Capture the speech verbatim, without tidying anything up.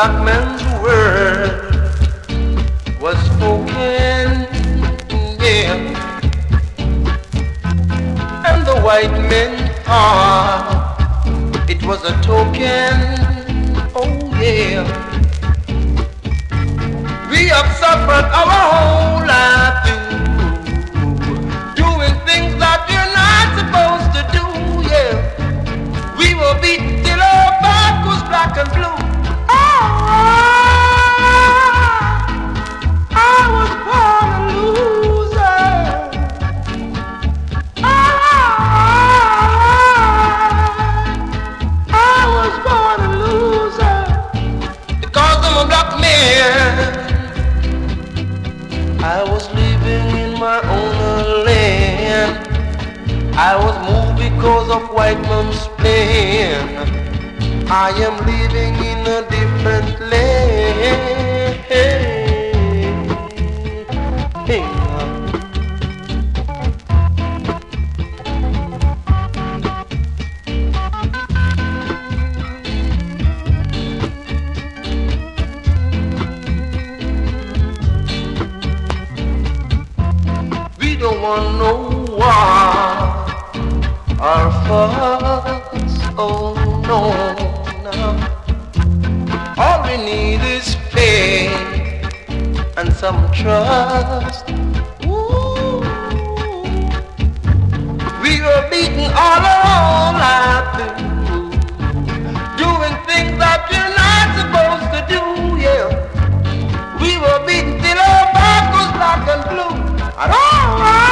black man's word was spoken, yeah, and the white man's heart, it was a token, oh yeah. We have suffered our whole life through doing things that you're not supposed to do, yeah. We were beaten till our back was black and blue. I was born a loser. I was born a loser because I'm a black man. I was living in my own land. I was moved because of white man's plan. I am living in a different land. Hey. We don't want no war or fuss, oh no. All we need is faith and some trust. Ooh. We were beaten all our life through, doing things that you're not supposed to do, yeah. We were beaten till our back was black and blue. And all right.